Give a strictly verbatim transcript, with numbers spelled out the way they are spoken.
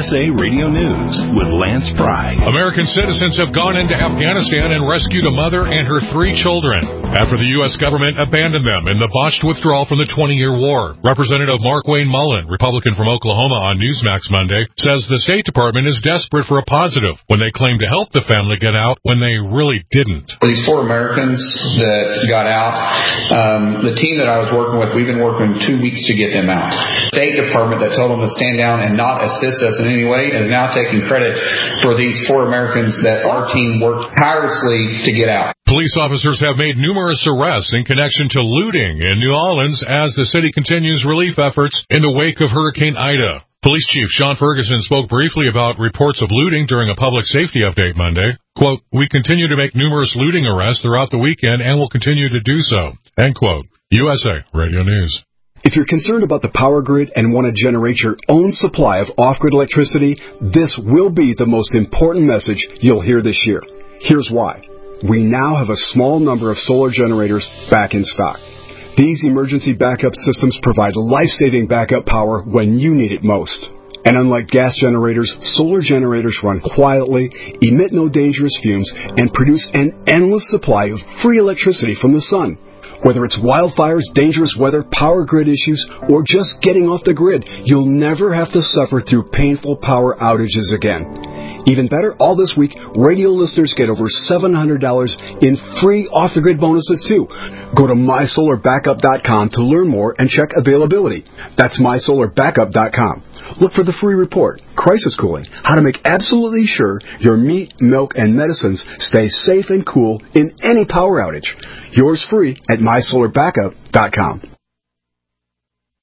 S A Radio News with Lance Pry. American citizens have gone into Afghanistan and rescued a mother and her three children after the U S government abandoned them in the botched withdrawal from the twenty-year war. Representative Mark Wayne Mullen, Republican from Oklahoma on Newsmax Monday, says the State Department is desperate for a positive when they claim to help the family get out when they really didn't. These four Americans that got out, um, the team that I was working with, we've been working two weeks to get them out. State Department that told them to stand down and not assist us in any way is now taking credit for these four Americans that our team worked tirelessly to get out. Police officers have made numerous arrests in connection to looting in New Orleans as the city continues relief efforts in the wake of Hurricane Ida. Police Chief Sean Ferguson spoke briefly about reports of looting during a public safety update Monday. Quote, "We continue to make numerous looting arrests throughout the weekend and will continue to do so." End quote. U S A Radio News. If you're concerned about the power grid and want to generate your own supply of off-grid electricity, this will be the most important message you'll hear this year. Here's why. We now have a small number of solar generators back in stock. These emergency backup systems provide life-saving backup power when you need it most. And unlike gas generators, solar generators run quietly, emit no dangerous fumes, and produce an endless supply of free electricity from the sun. Whether it's wildfires, dangerous weather, power grid issues, or just getting off the grid, you'll never have to suffer through painful power outages again. Even better, all this week, radio listeners get over seven hundred dollars in free off-the-grid bonuses, too. Go to my solar backup dot com to learn more and check availability. That's my solar backup dot com. Look for the free report, Crisis Cooling, how to make absolutely sure your meat, milk, and medicines stay safe and cool in any power outage. Yours free at my solar backup dot com.